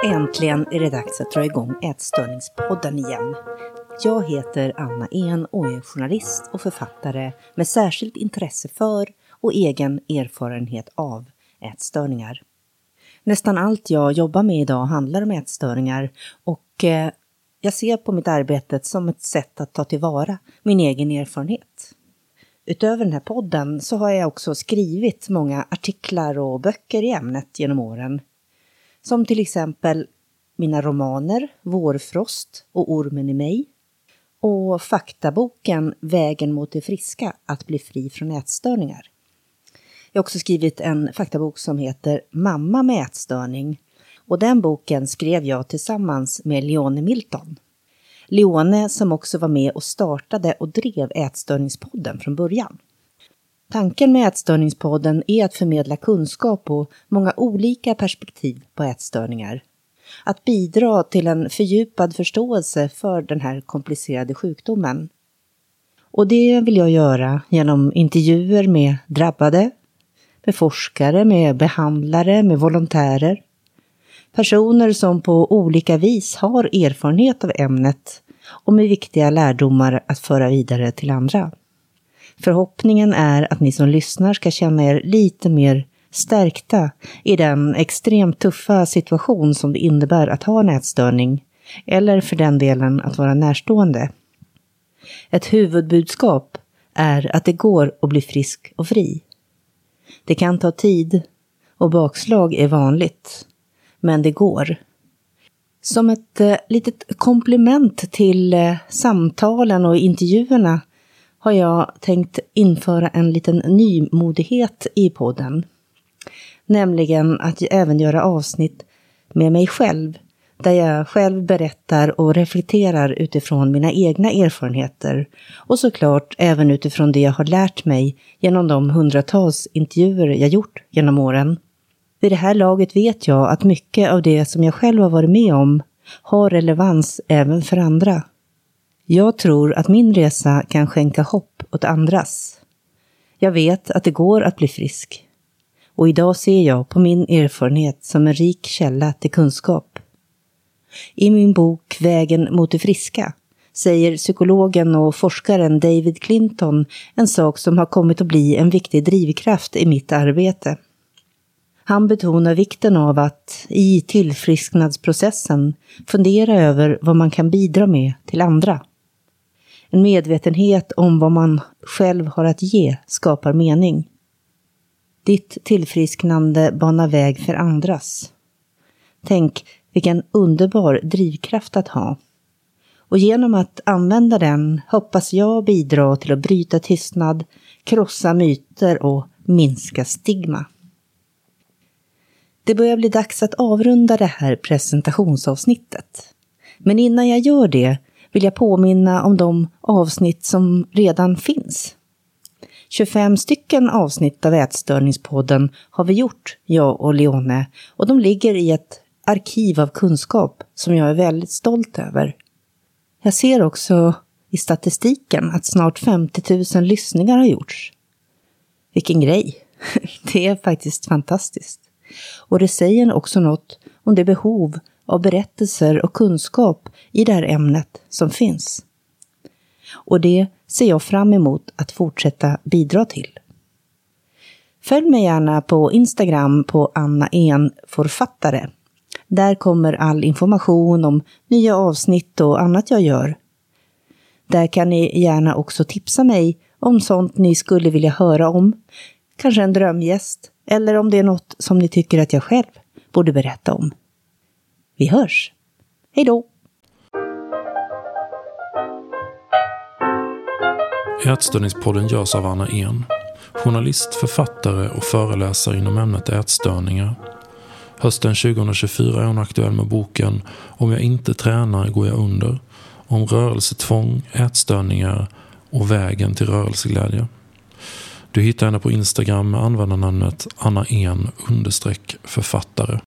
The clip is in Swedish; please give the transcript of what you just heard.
Äntligen är det dags att dra igång Ätstörningspodden igen. Jag heter Anna En och är journalist och författare med särskilt intresse för och egen erfarenhet av ätstörningar. Nästan allt jag jobbar med idag handlar om ätstörningar och jag ser på mitt arbete som ett sätt att ta tillvara min egen erfarenhet. Utöver den här podden så har jag också skrivit många artiklar och böcker i ämnet genom åren. Som till exempel mina romaner Vårfrost och Ormen i mig och faktaboken Vägen mot det friska, att bli fri från ätstörningar. Jag har också skrivit en faktabok som heter Mamma med ätstörning och den boken skrev jag tillsammans med Leone Milton. Leone som också var med och startade och drev Ätstörningspodden från början. Tanken med Ätstörningspodden är att förmedla kunskap och många olika perspektiv på ätstörningar. Att bidra till en fördjupad förståelse för den här komplicerade sjukdomen. Och det vill jag göra genom intervjuer med drabbade, med forskare, med behandlare, med volontärer. Personer som på olika vis har erfarenhet av ämnet och med viktiga lärdomar att föra vidare till andra. Förhoppningen är att ni som lyssnar ska känna er lite mer stärkta i den extremt tuffa situation som det innebär att ha en ätstörning eller för den delen att vara närstående. Ett huvudbudskap är att det går att bli frisk och fri. Det kan ta tid och bakslag är vanligt, men det går. Som ett litet komplement till samtalen och intervjuerna har jag tänkt införa en liten nymodighet i podden. Nämligen att även göra avsnitt med mig själv. Där jag själv berättar och reflekterar utifrån mina egna erfarenheter. Och såklart även utifrån det jag har lärt mig genom de hundratals intervjuer jag gjort genom åren. Vid det här laget vet jag att mycket av det som jag själv har varit med om har relevans även för andra. Jag tror att min resa kan skänka hopp åt andras. Jag vet att det går att bli frisk. Och idag ser jag på min erfarenhet som en rik källa till kunskap. I min bok Vägen mot det friska säger psykologen och forskaren David Clinton en sak som har kommit att bli en viktig drivkraft i mitt arbete. Han betonar vikten av att i tillfrisknadsprocessen fundera över vad man kan bidra med till andra. En medvetenhet om vad man själv har att ge skapar mening. Ditt tillfrisknande banar väg för andras. Tänk vilken underbar drivkraft att ha. Och genom att använda den hoppas jag bidra till att bryta tystnad, krossa myter och minska stigma. Det börjar bli dags att avrunda det här presentationsavsnittet. Men innan jag gör det vill jag påminna om de avsnitt som redan finns. 25 stycken avsnitt av Ätstörningspodden har vi gjort, jag och Leone, och de ligger i ett arkiv av kunskap som jag är väldigt stolt över. Jag ser också i statistiken att snart 50 000 lyssningar har gjorts. Vilken grej! Det är faktiskt fantastiskt. Och det säger också något om det behov av berättelser och kunskap i det här ämnet som finns. Och det ser jag fram emot att fortsätta bidra till. Följ mig gärna på Instagram på Anna En författare. Där kommer all information om nya avsnitt och annat jag gör. Där kan ni gärna också tipsa mig om sånt ni skulle vilja höra om. Kanske en drömgäst eller om det är något som ni tycker att jag själv borde berätta om. Vi hörs. Hej då! Ätstörningspodden görs av Anna En, journalist, författare och föreläsare inom ämnet ätstörningar. Hösten 2024 är hon aktuell med boken Om jag inte tränar går jag under, om rörelsetvång, ätstörningar och vägen till rörelseglädje. Du hittar henne på Instagram med användarnamnet Anna En _författare.